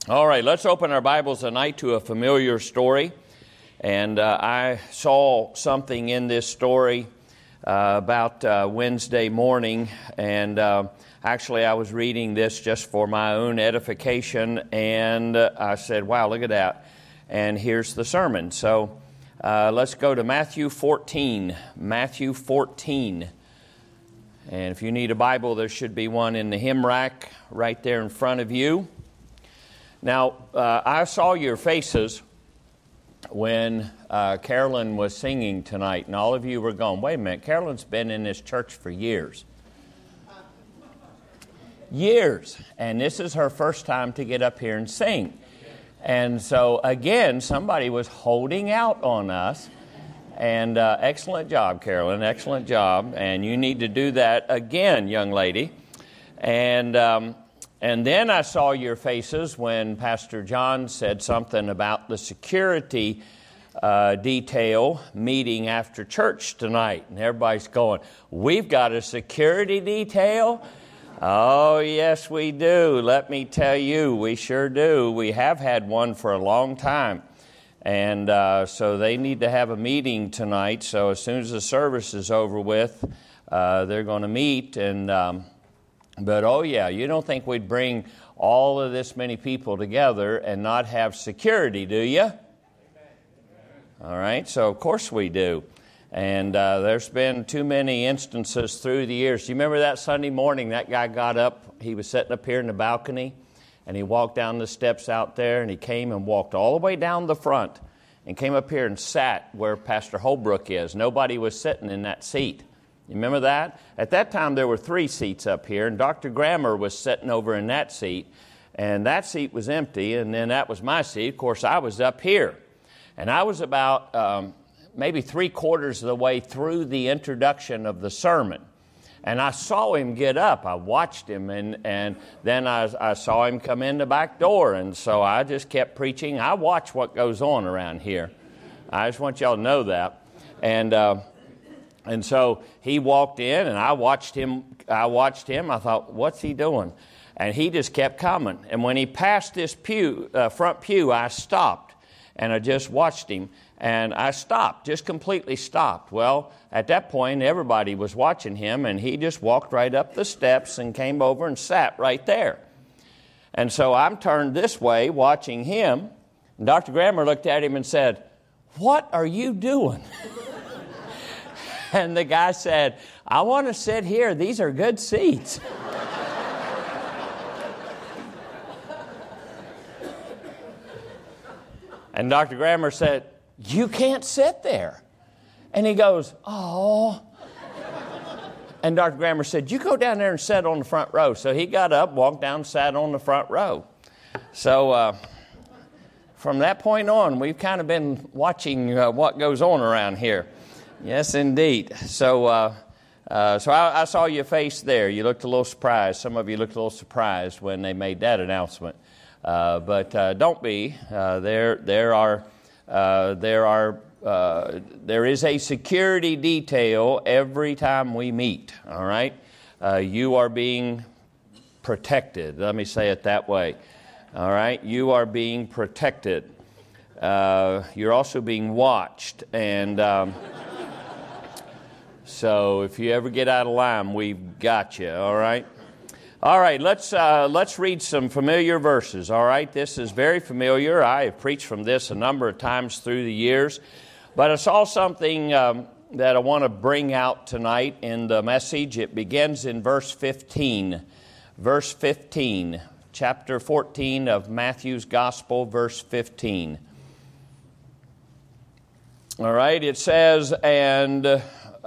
All right, let's open our Bibles tonight to a familiar story. And I saw something in this story about Wednesday morning. And actually, I was reading this just for my own edification. And I said, wow, look at that. And here's the sermon. So let's go to Matthew 14. Matthew 14. And if you need a Bible, there should be one in the hymn rack right there in front of you. Now, I saw your faces when Carolyn was singing tonight, and all of you were going, wait a minute, Carolyn's been in this church for years. Years. And this is her first time to get up here and sing. And so, again, somebody was holding out on us. And excellent job, Carolyn, excellent job. And you need to do that again, young lady. And then I saw your faces when Pastor John said something about the security detail meeting after church tonight. And everybody's going, we've got a security detail? Oh, yes, we do. Let me tell you, we sure do. We have had one for a long time. And so they need to have a meeting tonight. So as soon as the service is over with, they're going to meet. But oh yeah, you don't think we'd bring all of this many people together and not have security, do you? All right, so of course we do. And there's been too many instances through the years. Do you remember that Sunday morning that guy got up, he was sitting up here in the balcony, and he walked down the steps out there, and he came and walked all the way down the front and came up here and sat where Pastor Holbrook is. Nobody was sitting in that seat. You remember that? At that time, there were 3 seats up here, and Dr. Grammer was sitting over in that seat, and that seat was empty, and then that was my seat. Of course, I was up here, and I was about maybe 3/4 of the way through the introduction of the sermon, and I saw him get up. I watched him, and then I saw him come in the back door, and so I just kept preaching. I watch what goes on around here. I just want y'all to know that. And so he walked in, and I watched him. I thought, what's he doing? And he just kept coming. And when he passed this front pew, I stopped, and I just watched him. And I stopped, just completely stopped. Well, at that point, everybody was watching him, and he just walked right up the steps and came over and sat right there. And so I'm turned this way, watching him. And Dr. Grammer looked at him and said, "What are you doing?" And the guy said, "I want to sit here. These are good seats." And Dr. Grammer said, "You can't sit there." And he goes, "Oh." And Dr. Grammer said, "You go down there and sit on the front row." So he got up, walked down, sat on the front row. So from that point on, we've kind of been watching what goes on around here. Yes, indeed. So I saw your face there. You looked a little surprised. Some of you looked a little surprised when they made that announcement. But don't be. There is a security detail every time we meet. All right, you are being protected. Let me say it that way. All right, you are being protected. You're also being watched, and. So if you ever get out of line, we've got you, all right? All right, let's read some familiar verses, all right? This is very familiar. I have preached from this a number of times through the years. But I saw something that I want to bring out tonight in the message. It begins in verse 15. Verse 15, chapter 14 of Matthew's Gospel, verse 15. All right, it says, And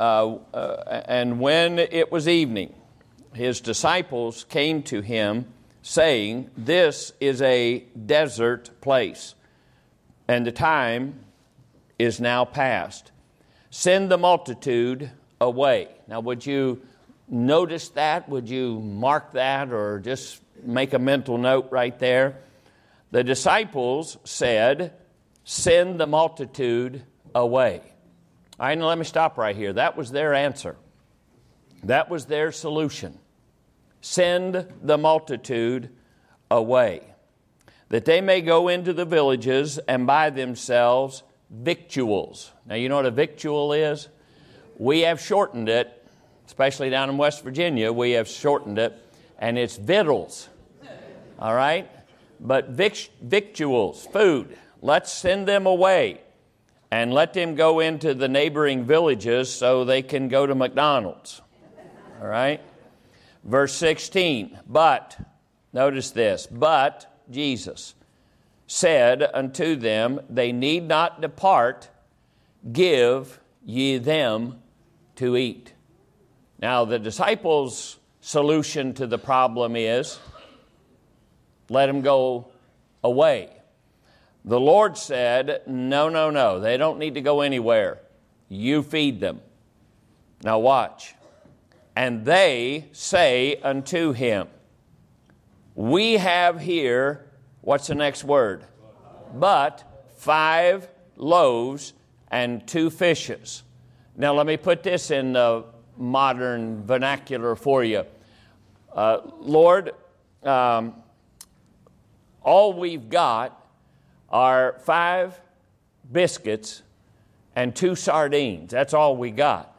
when it was evening, his disciples came to him, saying, "This is a desert place, and the time is now past. Send the multitude away." Now, would you notice that? Would you mark that, or just make a mental note right there? The disciples said, "Send the multitude away." All right, now let me stop right here. That was their answer. That was their solution. Send the multitude away. that they may go into the villages and buy themselves victuals. Now, you know what a victual is? We have shortened it, especially down in West Virginia, we have shortened it, and it's victuals. All right? But victuals, food, let's send them away and let them go into the neighboring villages so they can go to McDonald's. All right? Verse 16, but, notice this, but Jesus said unto them, they need not depart, give ye them to eat. Now, the disciples' solution to the problem is, let them go away. The Lord said, no, they don't need to go anywhere. You feed them. Now watch. And they say unto him, we have here, what's the next word? But 5 loaves and 2 fishes. Now let me put this in the modern vernacular for you. Lord, all we've got are 5 biscuits and 2 sardines. That's all we got.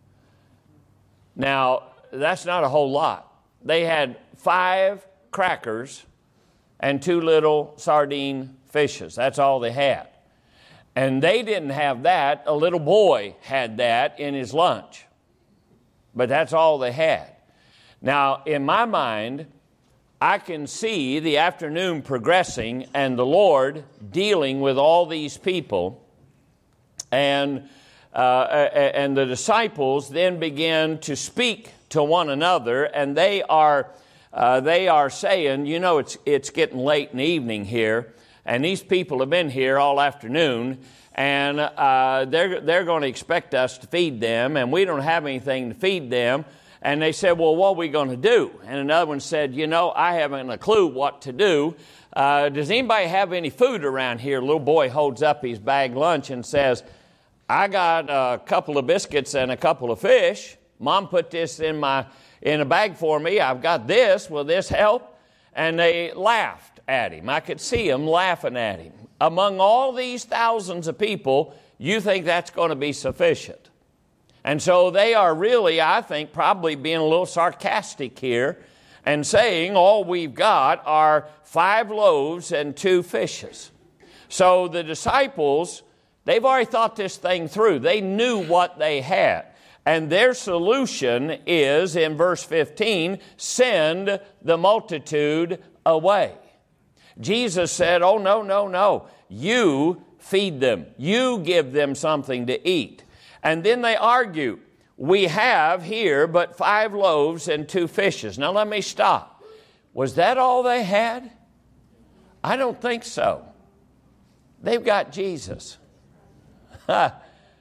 Now, that's not a whole lot. They had 5 crackers and 2 little sardine fishes. That's all they had. And they didn't have that. A little boy had that in his lunch. But that's all they had. Now, in my mind, I can see the afternoon progressing and the Lord dealing with all these people. And the disciples then begin to speak to one another, and they are saying, you know, it's getting late in the evening here, and these people have been here all afternoon, and they're going to expect us to feed them, and we don't have anything to feed them. And they said, well, what are we going to do? And another one said, you know, I haven't a clue what to do. Does anybody have any food around here? A little boy holds up his bag lunch and says, I got a couple of biscuits and a couple of fish. Mom put this in a bag for me. I've got this. Will this help? And they laughed at him. I could see them laughing at him. Among all these thousands of people, you think that's going to be sufficient? And so they are really, I think, probably being a little sarcastic here and saying all we've got are 5 loaves and 2 fishes. So the disciples, they've already thought this thing through. They knew what they had. And their solution is, in verse 15, send the multitude away. Jesus said, oh, no. You feed them. You give them something to eat. And then they argue, we have here but 5 loaves and 2 fishes. Now let me stop. Was that all they had? I don't think so. They've got Jesus. I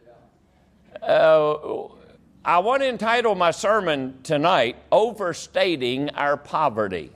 want to entitle my sermon tonight, Overstating Our Poverty.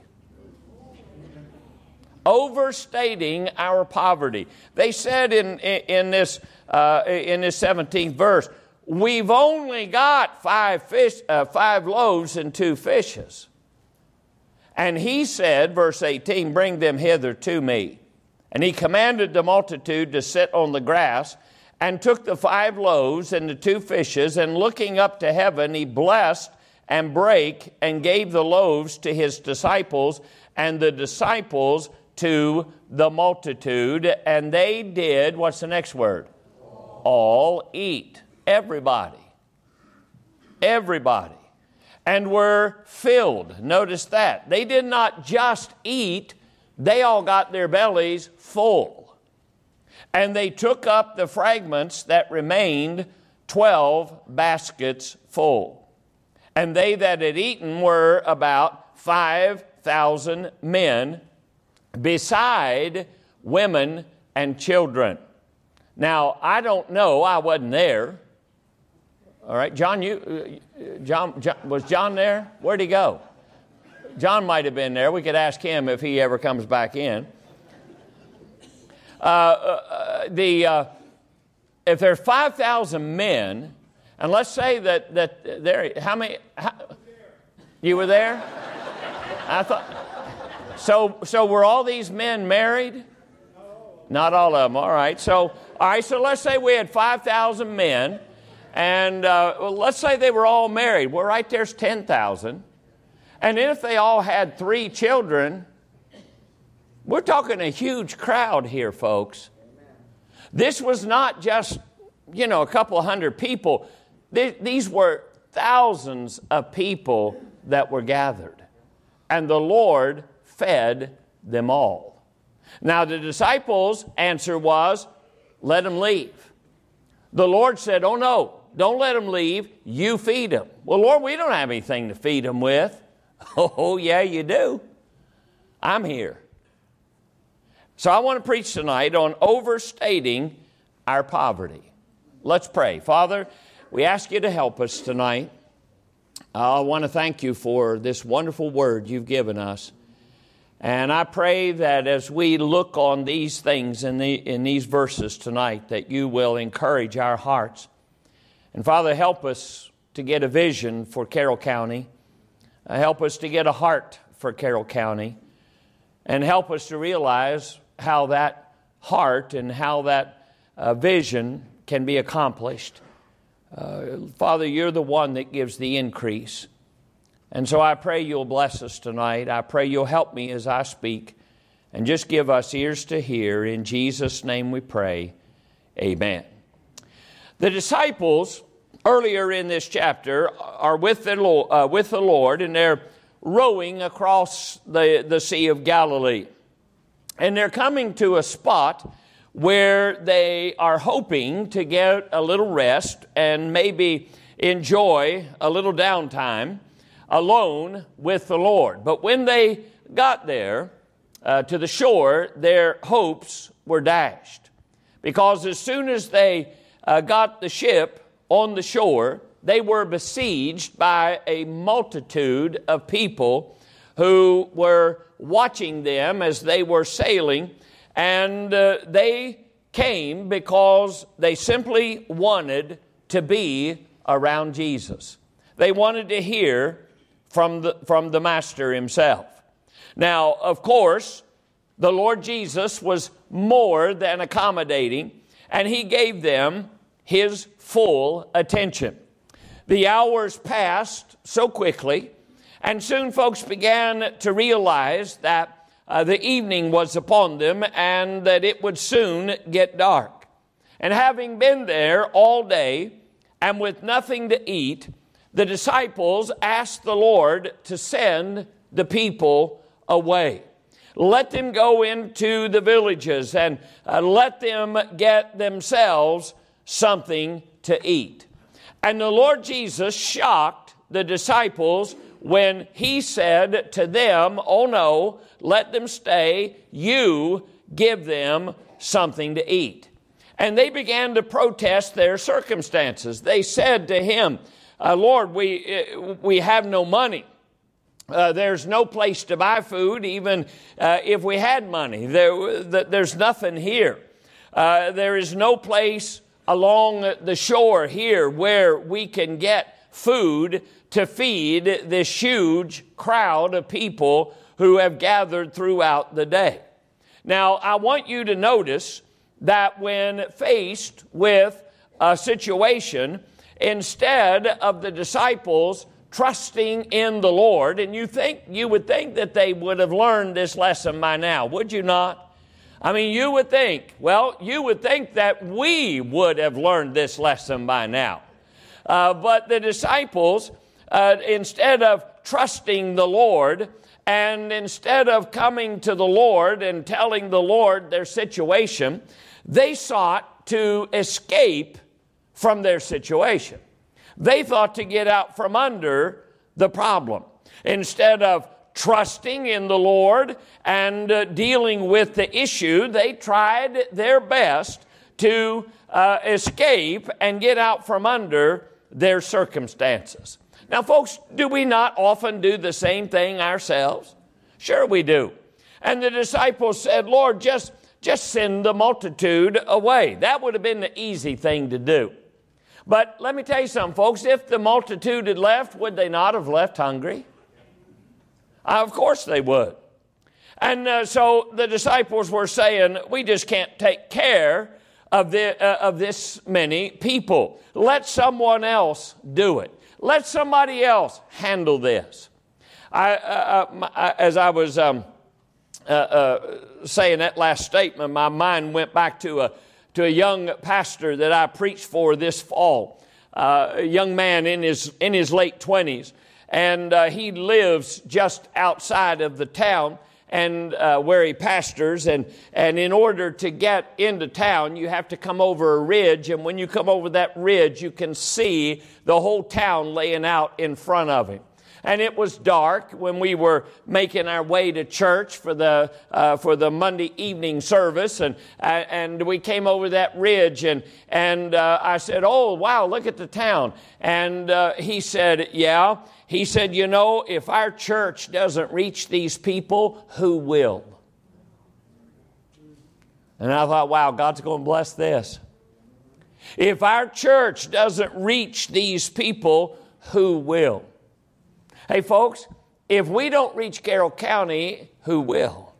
Overstating our poverty. They said in this 17th verse, we've only got 5 loaves and 2 fishes. And he said, verse 18, bring them hither to me. And he commanded the multitude to sit on the grass, and took the 5 loaves and the 2 fishes, and looking up to heaven, he blessed and brake, and gave the loaves to his disciples, and the disciples to the multitude. And they did, what's the next word? All eat. Everybody. And were filled. Notice that. They did not just eat, they all got their bellies full. And they took up the fragments that remained, 12 baskets full. And they that had eaten were about 5,000 men, beside women and children. Now, I don't know. I wasn't there. All right, John, was John there? Where'd he go? John might have been there. We could ask him if he ever comes back in. If there's 5,000 men, and let's say that there, how many? You were there? I thought. So were all these men married? Not all of them. All right. So let's say we had 5,000 men, and let's say they were all married. Well, right there's 10,000. And then if they all had 3 children, we're talking a huge crowd here, folks. This was not just, a couple of hundred people. These were thousands of people that were gathered. And the Lord fed them all. Now, the disciples' answer was, let them leave. The Lord said, oh, no, don't let them leave. You feed them. Well, Lord, we don't have anything to feed them with. Oh, yeah, you do. I'm here. So I want to preach tonight on overstating our poverty. Let's pray. Father, we ask you to help us tonight. I want to thank you for this wonderful word you've given us. And I pray that as we look on these things in these verses tonight, that you will encourage our hearts. And Father, help us to get a vision for Carroll County. Help us to get a heart for Carroll County. And help us to realize how that heart and how that vision can be accomplished. Father, you're the one that gives the increase. And so I pray you'll bless us tonight. I pray you'll help me as I speak. And just give us ears to hear. In Jesus' name we pray. Amen. The disciples, earlier in this chapter, are with the Lord, and they're rowing across the Sea of Galilee. And they're coming to a spot where they are hoping to get a little rest and maybe enjoy a little downtime alone with the Lord. But when they got there to the shore, their hopes were dashed. Because as soon as they got the ship on the shore, they were besieged by a multitude of people who were watching them as they were sailing. And they came because they simply wanted to be around Jesus. They wanted to hear from the Master himself. Now, of course, the Lord Jesus was more than accommodating, and he gave them his full attention. The hours passed so quickly, and soon folks began to realize that the evening was upon them and that it would soon get dark. And having been there all day and with nothing to eat, the disciples asked the Lord to send the people away. Let them go into the villages and let them get themselves something to eat. And the Lord Jesus shocked the disciples when he said to them, oh no, let them stay, you give them something to eat. And they began to protest their circumstances. They said to him, Lord, we have no money. There's no place to buy food, even if we had money. There's nothing here. There is no place along the shore here where we can get food to feed this huge crowd of people who have gathered throughout the day. Now, I want you to notice that when faced with a situation, instead of the disciples trusting in the Lord, and you would think that they would have learned this lesson by now, would you not? I mean, you would think that we would have learned this lesson by now. But the disciples, instead of trusting the Lord, and instead of coming to the Lord and telling the Lord their situation, they sought to escape from their situation. They thought to get out from under the problem. Instead of trusting in the Lord and dealing with the issue, they tried their best to escape and get out from under their circumstances. Now, folks, do we not often do the same thing ourselves? Sure we do. And the disciples said, Lord, just send the multitude away. That would have been the easy thing to do. But let me tell you something, folks. If the multitude had left, would they not have left hungry? Of course they would. And so the disciples were saying, we just can't take care of this many people. Let someone else do it. Let somebody else handle this. As I was saying that last statement, my mind went back to a young pastor that I preached for this fall. A young man in his late 20s, and he lives just outside of the town and where he pastors, and in order to get into town, you have to come over a ridge, and when you come over that ridge, you can see the whole town laying out in front of him. And it was dark when we were making our way to church for the Monday evening service, and we came over that ridge, and I said, "Oh, wow, look at the town." And he said, "Yeah." He said, "You know, if our church doesn't reach these people, who will?" And I thought, wow, God's going to bless this. If our church doesn't reach these people, who will? Hey, folks, if we don't reach Carroll County, who will?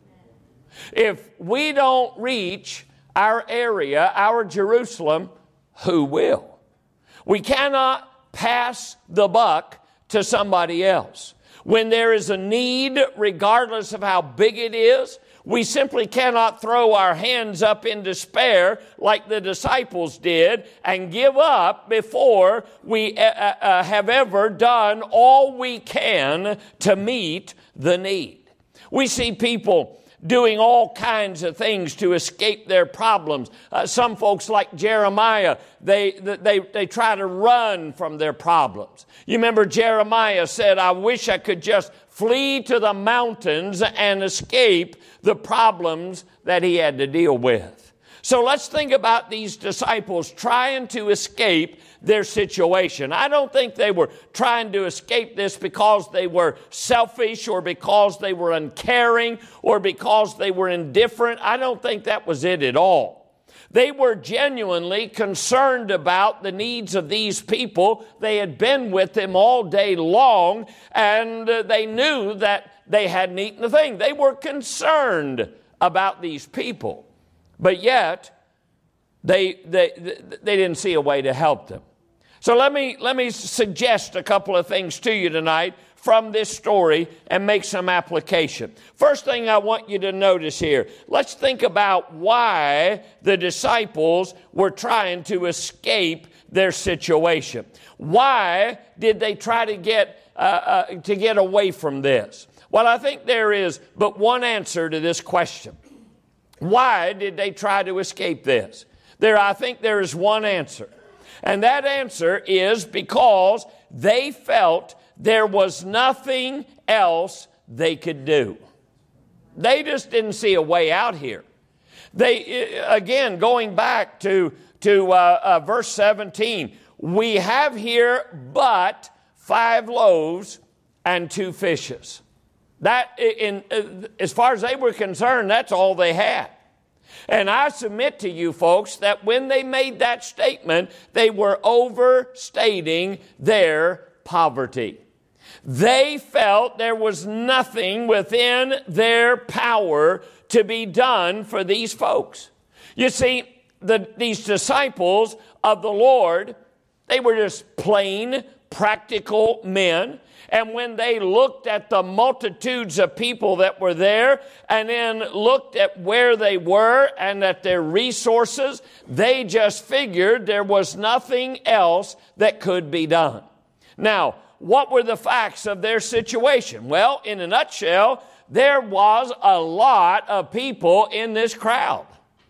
If we don't reach our area, our Jerusalem, who will? We cannot pass the buck to somebody else. When there is a need, regardless of how big it is, we simply cannot throw our hands up in despair like the disciples did and give up before we have ever done all we can to meet the need. We see people doing all kinds of things to escape their problems. Some folks, like Jeremiah, they try to run from their problems. You remember Jeremiah said, "I wish I could just flee to the mountains and escape the problems that he had to deal with." So let's think about these disciples trying to escape their situation. I don't think they were trying to escape this because they were selfish or because they were uncaring or because they were indifferent. I don't think that was it at all. They were genuinely concerned about the needs of these people. They had been with them all day long, and they knew that they hadn't eaten a thing. They were concerned about these people, but yet they didn't see a way to help them. So let me suggest a couple of things to you tonight from this story and make some application. First thing I want you to notice here, let's think about why the disciples were trying to escape their situation. Why did they try to get away from this? Well, I think there is but one answer to this question. Why did they try to escape this? I think there is one answer. And that answer is because they felt there was nothing else they could do. They just didn't see a way out here. They, again, going back to verse 17, we have here but 5 loaves and 2 fishes. That, as far as they were concerned, that's all they had. And I submit to you folks that when they made that statement, they were overstating their poverty. They felt there was nothing within their power to be done for these folks. You see, these disciples of the Lord, they were just plain, practical men. And when they looked at the multitudes of people that were there and then looked at where they were and at their resources, they just figured there was nothing else that could be done. Now, what were the facts of their situation? Well, in a nutshell, there was a lot of people in this crowd.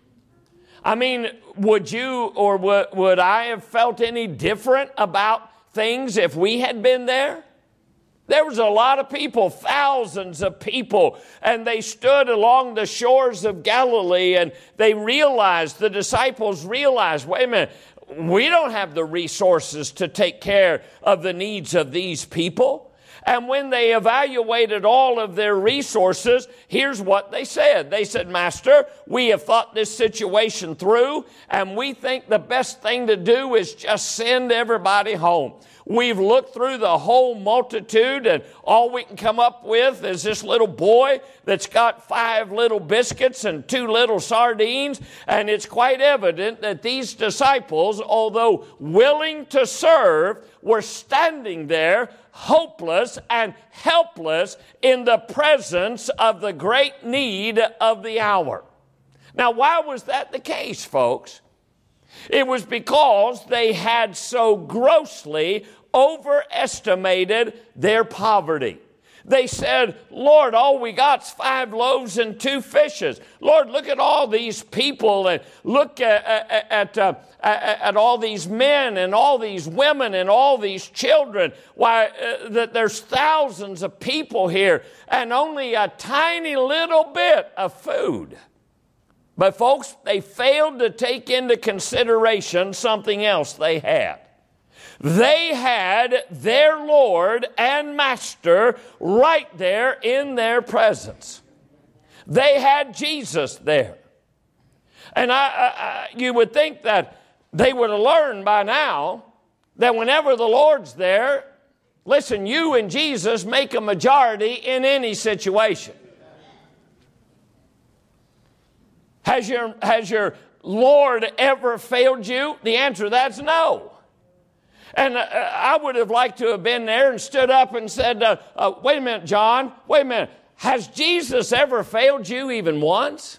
I mean, would you or would I have felt any different about things if we had been there? There was a lot of people, thousands of people, and they stood along the shores of Galilee, and the disciples realized, wait a minute, we don't have the resources to take care of the needs of these people. And when they evaluated all of their resources, here's what they said. They said, Master, we have thought this situation through, and we think the best thing to do is just send everybody home. We've looked through the whole multitude, and all we can come up with is this little boy that's got 5 little biscuits and 2 little sardines, and it's quite evident that these disciples, although willing to serve, were standing there hopeless and helpless in the presence of the great need of the hour. Now, why was that the case, folks? It was because they had so grossly overestimated their poverty. They said, Lord, all we got's 5 loaves and 2 fishes. Lord, look at all these people, and look at all these men and all these women and all these children. Why, that there's thousands of people here and only a tiny little bit of food. But folks, they failed to take into consideration something else they had. They had their Lord and Master right there in their presence. They had Jesus there. And you would think that they would have learned by now that whenever the Lord's there, listen, you and Jesus make a majority in any situation. Has your Lord ever failed you? The answer to that's no. And I would have liked to have been there and stood up and said, wait a minute, John, wait a minute. Has Jesus ever failed you even once?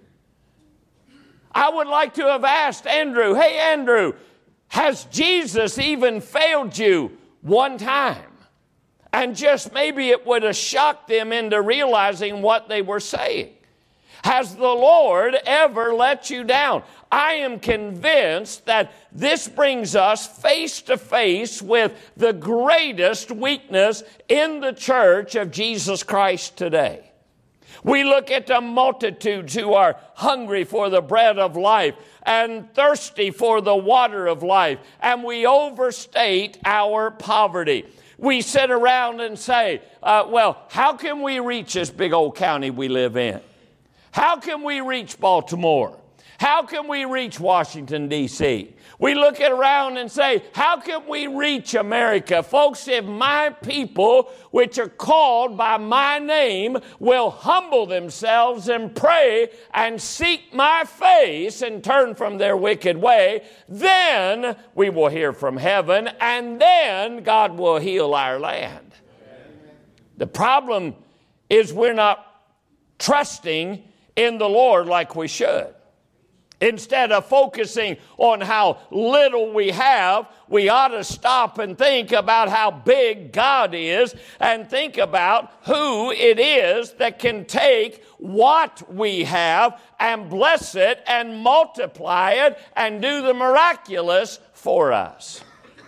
I would like to have asked Andrew, hey, Andrew, has Jesus even failed you one time? And just maybe it would have shocked them into realizing what they were saying. Has the Lord ever let you down? I am convinced that this brings us face to face with the greatest weakness in the church of Jesus Christ today. We look at the multitudes who are hungry for the bread of life and thirsty for the water of life, and we overstate our poverty. We sit around and say, well, how can we reach this big old county we live in? How can we reach Baltimore? How can we reach Washington, D.C.? We look around and say, how can we reach America? Folks, if my people, which are called by my name, will humble themselves and pray and seek my face and turn from their wicked way, then we will hear from heaven, and then God will heal our land. The problem is we're not trusting in the Lord like we should. Instead of focusing on how little we have, we ought to stop and think about how big God is and think about who it is that can take what we have and bless it and multiply it and do the miraculous for us.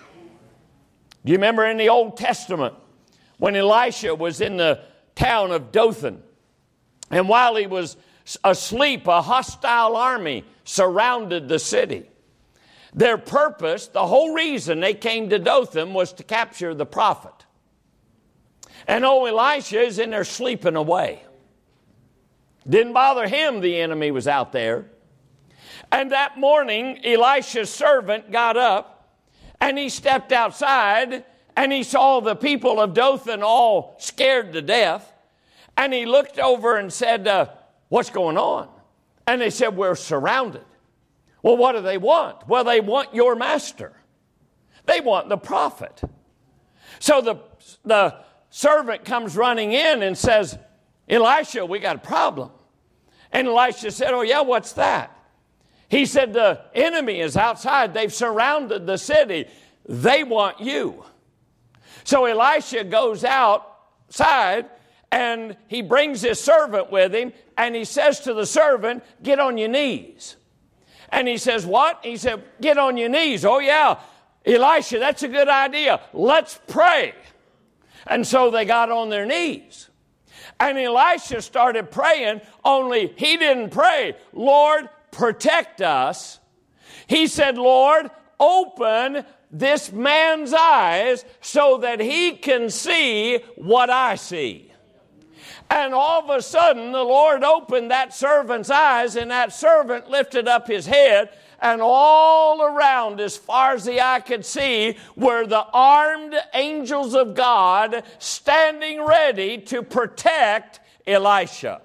Do you remember in the Old Testament when Elisha was in the town of Dothan, and while he was asleep, a hostile army surrounded the city. Their purpose, the whole reason they came to Dothan, was to capture the prophet. And Elisha is in there sleeping away. Didn't bother him, the enemy was out there. And that morning, Elisha's servant got up and he stepped outside and he saw the people of Dothan all scared to death. And he looked over and said, what's going on? And they said, we're surrounded. Well, what do they want? Well, they want your master. They want the prophet. So the servant comes running in and says, Elisha, we got a problem. And Elisha said, oh yeah, what's that? He said, the enemy is outside. They've surrounded the city. They want you. So Elisha goes outside and he brings his servant with him, and he says to the servant, get on your knees. And he says, what? He said, get on your knees. Oh yeah, Elisha, that's a good idea. Let's pray. And so they got on their knees. And Elisha started praying, only he didn't pray, Lord, protect us. He said, Lord, open this man's eyes so that he can see what I see. And all of a sudden, the Lord opened that servant's eyes, and that servant lifted up his head, and all around, as far as the eye could see, were the armed angels of God standing ready to protect Elisha.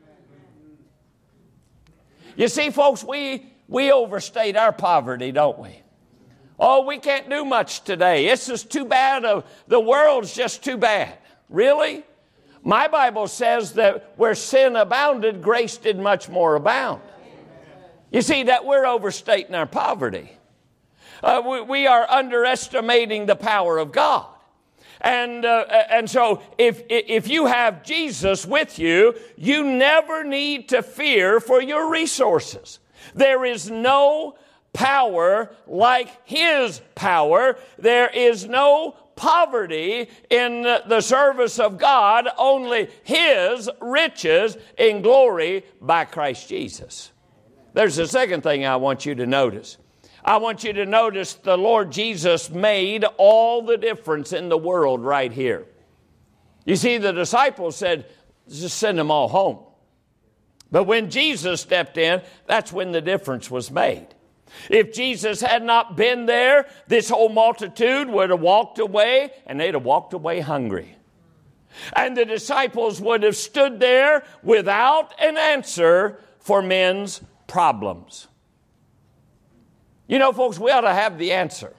You see, folks, we overstate our poverty, don't we? Oh, we can't do much today. It's just too bad. The world's just too bad. Really? My Bible says that where sin abounded, grace did much more abound. You see that we're overstating our poverty. We are underestimating the power of God. And so if you have Jesus with you, you never need to fear for your resources. There is no power like His power. There is no poverty in the service of God, only His riches in glory by Christ Jesus. There's the second thing I want you to notice. I want you to notice the Lord Jesus made all the difference in the world right here. You see, the disciples said, just send them all home. But when Jesus stepped in, that's when the difference was made. If Jesus had not been there, this whole multitude would have walked away, and they'd have walked away hungry. And the disciples would have stood there without an answer for men's problems. You know, folks, we ought to have the answer.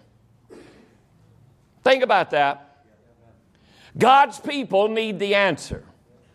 Think about that. God's people need the answer.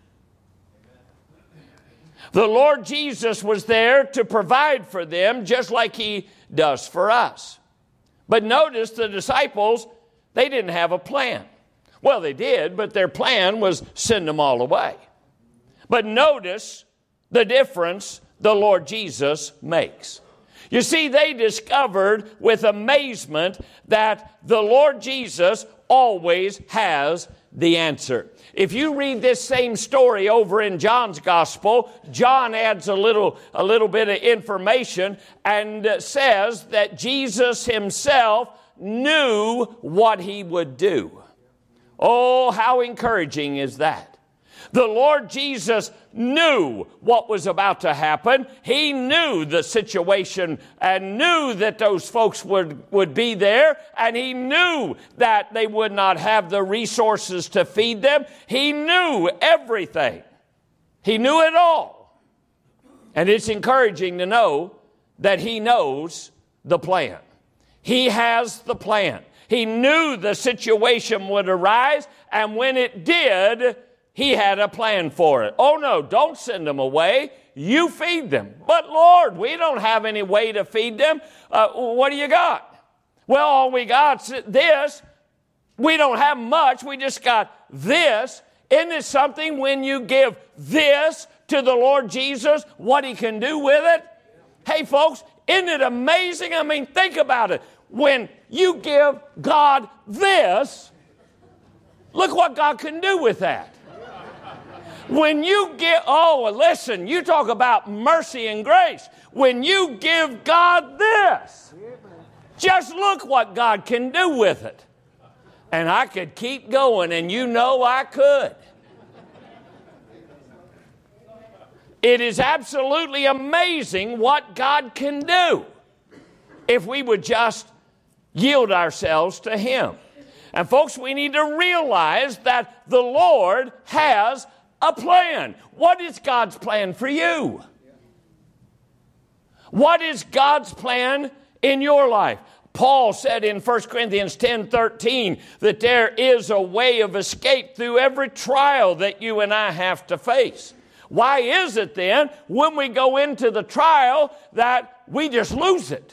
The Lord Jesus was there to provide for them just like He does for us. But notice the disciples, they didn't have a plan. Well, they did, but their plan was send them all away. But notice the difference the Lord Jesus makes. You see, they discovered with amazement that the Lord Jesus always has the answer. If you read this same story over in John's Gospel, John adds a little bit of information and says that Jesus Himself knew what He would do. Oh, how encouraging is that? The Lord Jesus knew what was about to happen. He knew the situation and knew that those folks would be there, and He knew that they would not have the resources to feed them. He knew everything. He knew it all. And it's encouraging to know that He knows the plan. He has the plan. He knew the situation would arise, and when it did, He had a plan for it. Oh no, don't send them away. You feed them. But Lord, we don't have any way to feed them. What do you got? Well, all we got's this. We don't have much. We just got this. Isn't it something when you give this to the Lord Jesus, what He can do with it? Hey folks, isn't it amazing? I mean, think about it. When you give God this, look what God can do with that. When you give, listen, you talk about mercy and grace. When you give God this, just look what God can do with it. And I could keep going, and you know I could. It is absolutely amazing what God can do if we would just yield ourselves to Him. And folks, we need to realize that the Lord has a plan. What is God's plan for you? What is God's plan in your life? Paul said in 1 Corinthians 10:13 that there is a way of escape through every trial that you and I have to face. Why is it then when we go into the trial that we just lose it?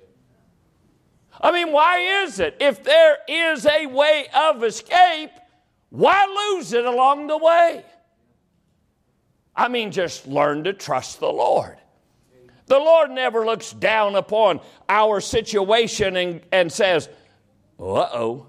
I mean, why is it? If there is a way of escape, why lose it along the way? I mean, just learn to trust the Lord. The Lord never looks down upon our situation and says, uh-oh.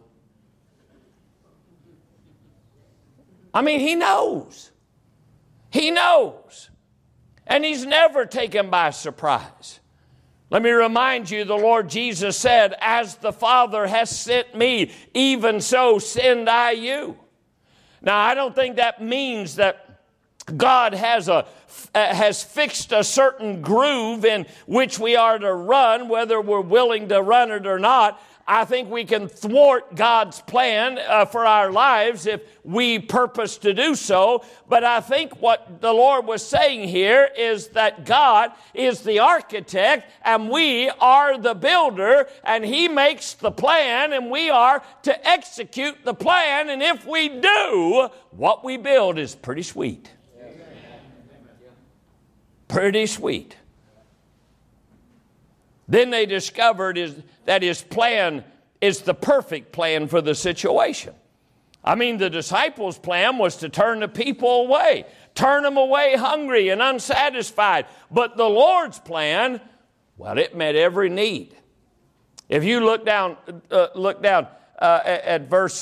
I mean, He knows. He knows. And He's never taken by surprise. Let me remind you, the Lord Jesus said, as the Father has sent me, even so send I you. Now, I don't think that means that God has fixed a certain groove in which we are to run, whether we're willing to run it or not. I think we can thwart God's plan for our lives if we purpose to do so. But I think what the Lord was saying here is that God is the architect and we are the builder, and He makes the plan and we are to execute the plan. And if we do, what we build is pretty sweet. Pretty sweet. Then they discovered that His plan is the perfect plan for the situation. I mean, the disciples' plan was to turn the people away, turn them away hungry and unsatisfied. But the Lord's plan, well, it met every need. If you look down at verse,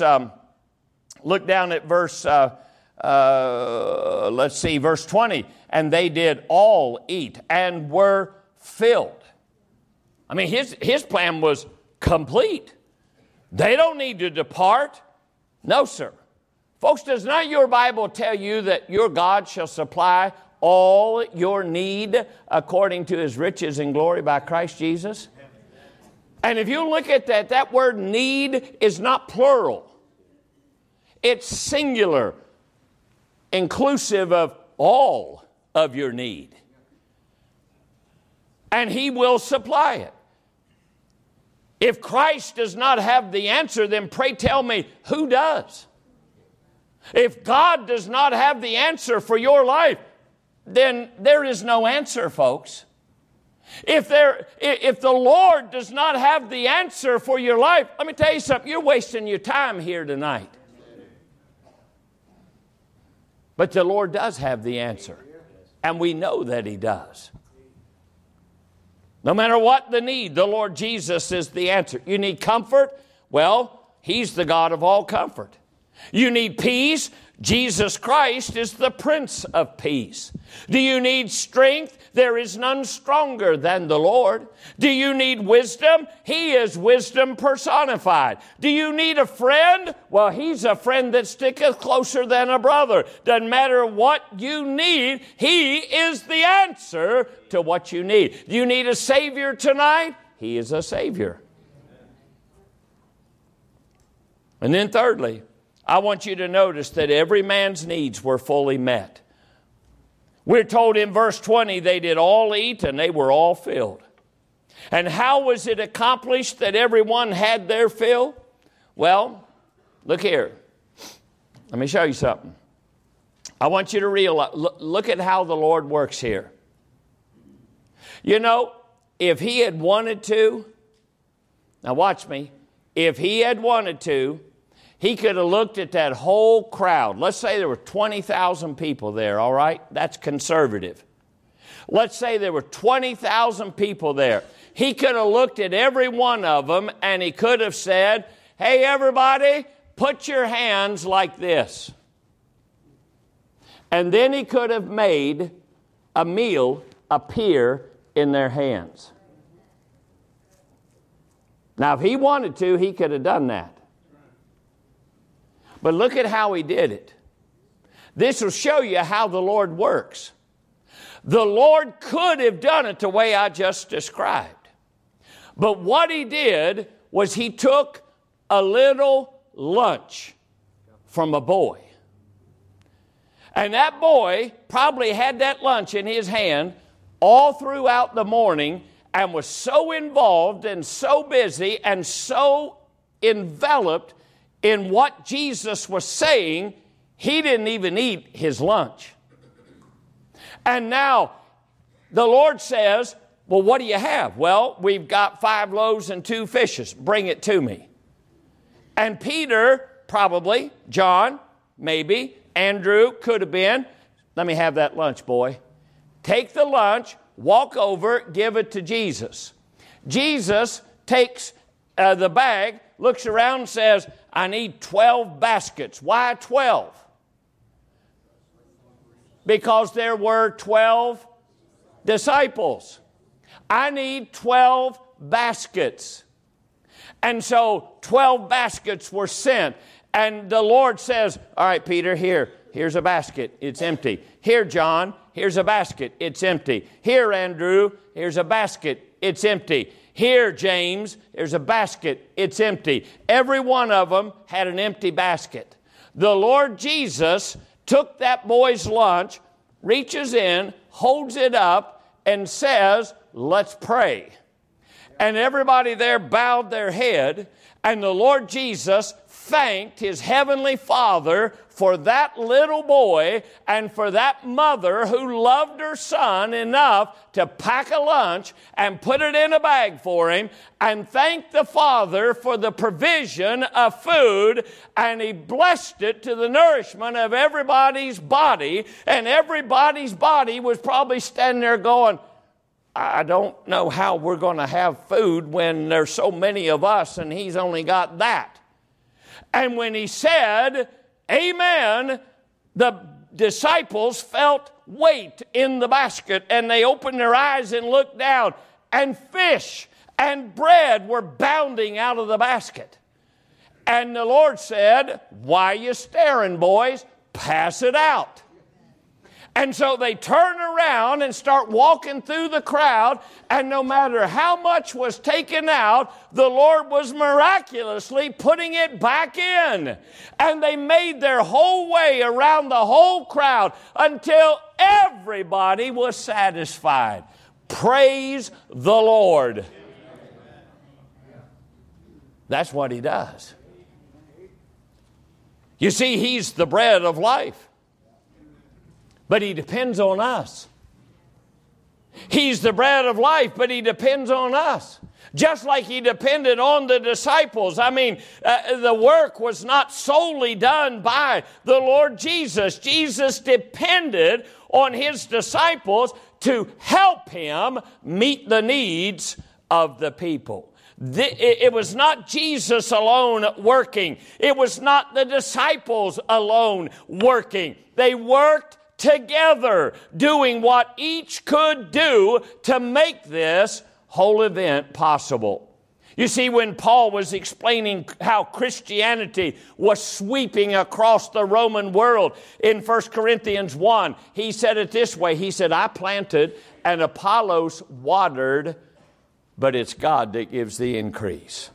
verse 20, and they did all eat and were filled. I mean, his plan was complete. They don't need to depart. No, sir. Folks, does not your Bible tell you that your God shall supply all your need according to His riches and glory by Christ Jesus? And if you look at that word need is not plural. It's singular, inclusive of all of your need. And He will supply it. If Christ does not have the answer, then pray tell me, who does? If God does not have the answer for your life, then there is no answer, folks. If the Lord does not have the answer for your life, let me tell you something, you're wasting your time here tonight. But the Lord does have the answer, and we know that He does. No matter what the need, the Lord Jesus is the answer. You need comfort? Well, He's the God of all comfort. You need peace? Jesus Christ is the Prince of Peace. Do you need strength? There is none stronger than the Lord. Do you need wisdom? He is wisdom personified. Do you need a friend? Well, He's a friend that sticketh closer than a brother. Doesn't matter what you need, He is the answer to what you need. Do you need a Savior tonight? He is a Savior. And then thirdly, I want you to notice that every man's needs were fully met. We're told in verse 20, they did all eat and they were all filled. And how was it accomplished that everyone had their fill? Well, look here. Let me show you something. I want you to realize, look at how the Lord works here. You know, if He had wanted to, now watch me, if He had wanted to, He could have looked at that whole crowd. Let's say there were 20,000 people there, all right? That's conservative. Let's say there were 20,000 people there. He could have looked at every one of them and He could have said, hey, everybody, put your hands like this. And then He could have made a meal appear in their hands. Now, if He wanted to, He could have done that. But look at how He did it. This will show you how the Lord works. The Lord could have done it the way I just described. But what He did was He took a little lunch from a boy. And that boy probably had that lunch in his hand all throughout the morning and was so involved and so busy and so enveloped in what Jesus was saying, he didn't even eat his lunch. And now the Lord says, well, what do you have? Well, we've got 5 loaves and 2 fishes. Bring it to me. And Peter, probably, John, maybe, Andrew, could have been, let me have that lunch, boy. Take the lunch, walk over, give it to Jesus. Jesus takes the bag, looks around and says, I need 12 baskets. Why 12? Because there were 12 disciples. I need 12 baskets. And so 12 baskets were sent. And the Lord says, all right, Peter, here's a basket. It's empty. Here, John, here's a basket. It's empty. Here, Andrew, here's a basket. It's empty. Here, James, there's a basket. It's empty. Every one of them had an empty basket. The Lord Jesus took that boy's lunch, reaches in, holds it up, and says, let's pray. And everybody there bowed their head, and the Lord Jesus thanked His Heavenly Father for that little boy and for that mother who loved her son enough to pack a lunch and put it in a bag for him, and thanked the Father for the provision of food, and He blessed it to the nourishment of everybody's body, and everybody's body was probably standing there going, I don't know how we're going to have food when there's so many of us and He's only got that. And when He said, amen, the disciples felt weight in the basket, and they opened their eyes and looked down, and fish and bread were bounding out of the basket. And the Lord said, why are you staring, boys? Pass it out. And so they turn around and start walking through the crowd, and no matter how much was taken out, the Lord was miraculously putting it back in. And they made their whole way around the whole crowd until everybody was satisfied. Praise the Lord. That's what He does. You see, He's the bread of life. But He depends on us. He's the bread of life, but He depends on us. Just like He depended on the disciples. I mean, the work was not solely done by the Lord Jesus. Jesus depended on His disciples to help Him meet the needs of the people. It was not Jesus alone working. It was not the disciples alone working. They worked together, doing what each could do to make this whole event possible. You see, when Paul was explaining how Christianity was sweeping across the Roman world in 1 Corinthians 1, he said it this way. He said, I planted and Apollos watered, but it's God that gives the increase.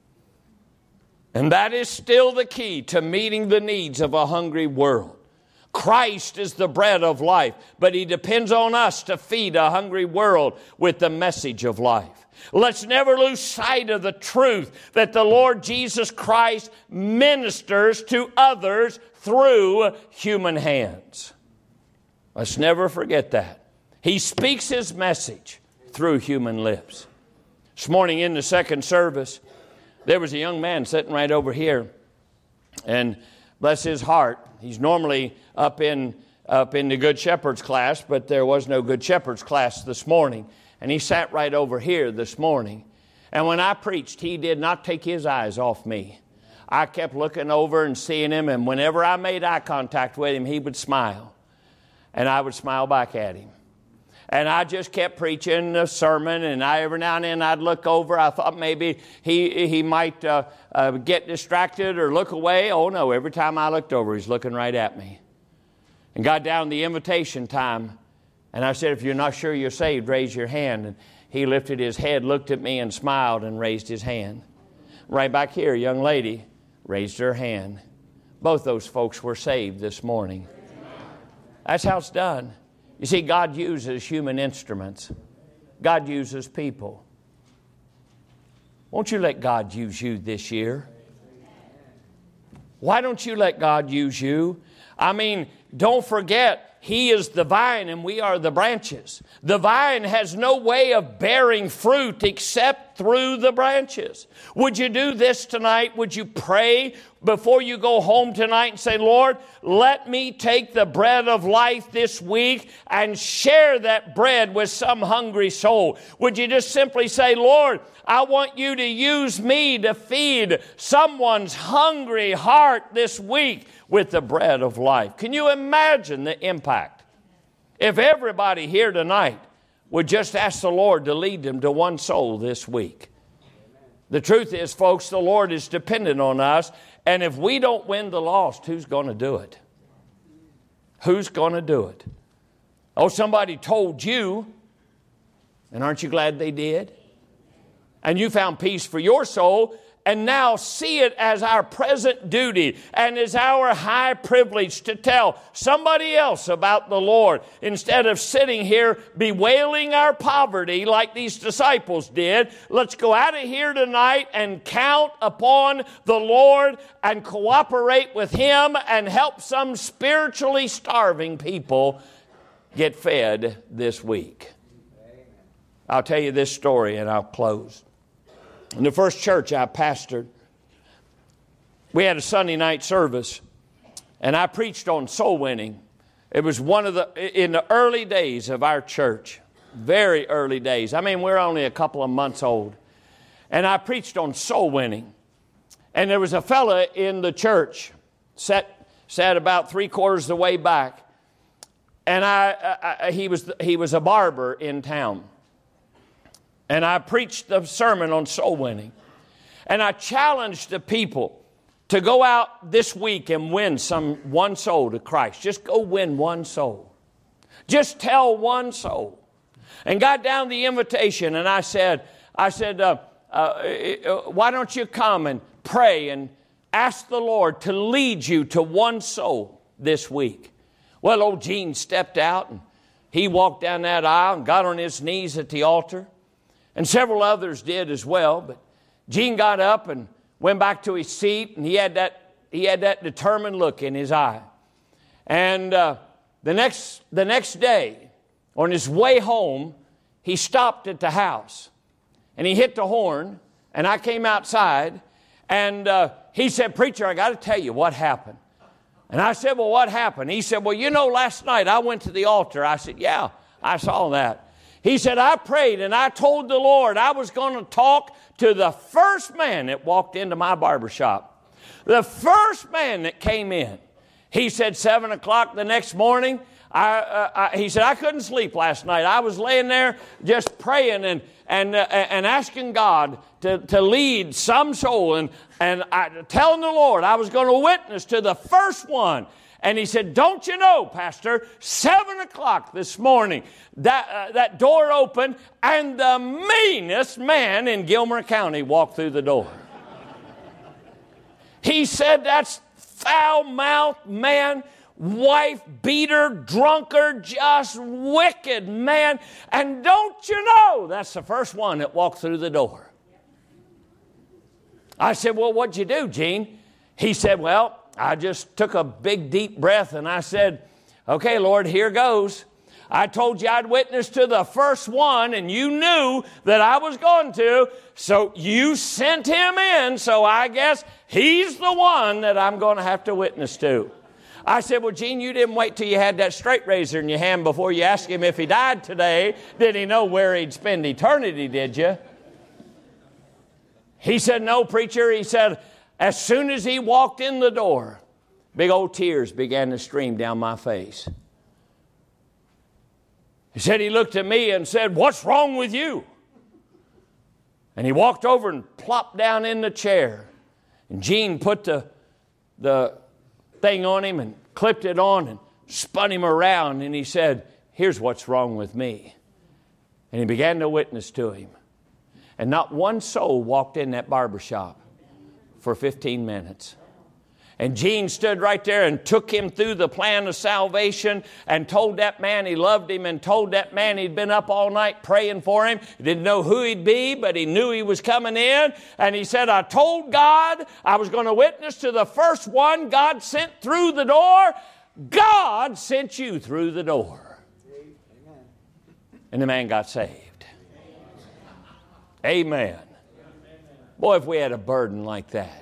And that is still the key to meeting the needs of a hungry world. Christ is the bread of life, but He depends on us to feed a hungry world with the message of life. Let's never lose sight of the truth that the Lord Jesus Christ ministers to others through human hands. Let's never forget that. He speaks His message through human lips. This morning in the second service, there was a young man sitting right over here, and bless his heart, he's normally up in the Good Shepherd's class, but there was no Good Shepherd's class this morning. And he sat right over here this morning. And when I preached, he did not take his eyes off me. I kept looking over and seeing him, and whenever I made eye contact with him, he would smile. And I would smile back at him. And I just kept preaching the sermon, and every now and then I'd look over. I thought maybe he might get distracted or look away. Oh no, every time I looked over, he's looking right at me. And got down to the invitation time, and I said, if you're not sure you're saved, raise your hand. And he lifted his head, looked at me, and smiled and raised his hand. Right back here, a young lady raised her hand. Both those folks were saved this morning. That's how it's done. You see, God uses human instruments. God uses people. Won't you let God use you this year? Why don't you let God use you? I mean, don't forget, He is the vine and we are the branches. The vine has no way of bearing fruit except through the branches. Would you do this tonight? Would you pray before you go home tonight and say, Lord, let me take the bread of life this week and share that bread with some hungry soul? Would you just simply say, Lord, I want you to use me to feed someone's hungry heart this week with the bread of life? Can you imagine the impact if everybody here tonight would just ask the Lord to lead them to one soul this week. The truth is, folks, the Lord is dependent on us. And if we don't win the lost, who's going to do it? Who's going to do it? Oh, somebody told you, and aren't you glad they did? And you found peace for your soul, and now see it as our present duty and as our high privilege to tell somebody else about the Lord instead of sitting here bewailing our poverty like these disciples did. Let's go out of here tonight and count upon the Lord and cooperate with Him and help some spiritually starving people get fed this week. I'll tell you this story and I'll close. In the first church I pastored, we had a Sunday night service, and I preached on soul winning. It was in the early days of our church, very early days. I mean, we're only a couple of months old. And I preached on soul winning. And there was a fella in the church, sat about 3/4 of the way back, and he was a barber in town. And I preached the sermon on soul winning. And I challenged the people to go out this week and win one soul to Christ. Just go win one soul. Just tell one soul. And got down the invitation, and I said, why don't you come and pray and ask the Lord to lead you to one soul this week? Well, old Gene stepped out, and he walked down that aisle and got on his knees at the altar. And several others did as well. But Gene got up and went back to his seat, and he had that determined look in his eye. And the next day, on his way home, he stopped at the house, and he hit the horn, and I came outside, and he said, "Preacher, I got to tell you what happened." And I said, "Well, what happened?" He said, "Well, last night I went to the altar." I said, "Yeah, I saw that." He said, "I prayed and I told the Lord I was going to talk to the first man that walked into my barbershop. The first man that came in." He said, 7 o'clock the next morning, he said, "I couldn't sleep last night. I was laying there just praying and asking God to lead some soul and telling the Lord I was going to witness to the first one." And he said, "Don't you know, Pastor, 7 o'clock this morning, that door opened and the meanest man in Gilmer County walked through the door." He said, "That's foul-mouthed man, wife-beater, drunkard, just wicked man. And don't you know, that's the first one that walked through the door." I said, "Well, what'd you do, Gene?" He said, "Well, I just took a big, deep breath and I said, 'Okay, Lord, here goes. I told you I'd witness to the first one, and you knew that I was going to, so you sent him in, so I guess he's the one that I'm going to have to witness to.'" I said, "Well, Gene, you didn't wait till you had that straight razor in your hand before you asked him if he died today. Did he know where he'd spend eternity, did you?" He said, "No, preacher." He said, "As soon as he walked in the door, big old tears began to stream down my face." He said he looked at me and said, "What's wrong with you?" And he walked over and plopped down in the chair. And Gene put the thing on him and clipped it on and spun him around. And he said, "Here's what's wrong with me." And he began to witness to him. And not one soul walked in that barbershop for 15 minutes. And Gene stood right there and took him through the plan of salvation and told that man he loved him and told that man he'd been up all night praying for him. He didn't know who he'd be, but he knew he was coming in. And he said, "I told God I was going to witness to the first one God sent through the door. God sent you through the door." Amen. And the man got saved. Amen. Boy, if we had a burden like that.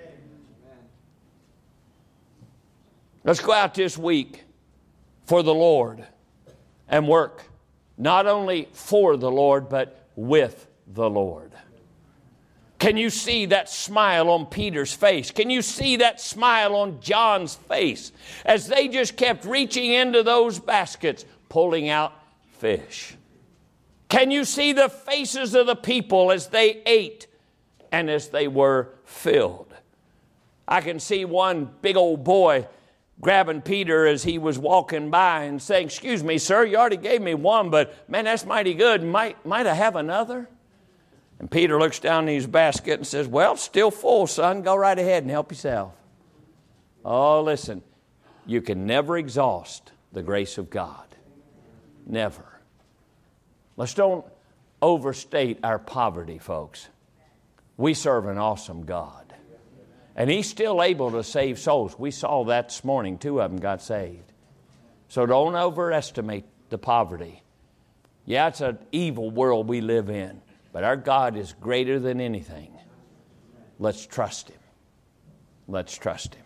Let's go out this week for the Lord and work not only for the Lord, but with the Lord. Can you see that smile on Peter's face? Can you see that smile on John's face as they just kept reaching into those baskets, pulling out fish? Can you see the faces of the people as they ate and as they were filled? I can see one big old boy grabbing Peter as he was walking by and saying, "Excuse me, sir, you already gave me one, but man, that's mighty good. Might I have another?" And Peter looks down in his basket and says, "Well, still full, son. Go right ahead and help yourself." Oh, listen, you can never exhaust the grace of God. Never. Let's don't overstate our poverty, folks. We serve an awesome God. And He's still able to save souls. We saw that this morning. 2 of them got saved. So don't overestimate the poverty. Yeah, it's an evil world we live in. But our God is greater than anything. Let's trust Him. Let's trust Him.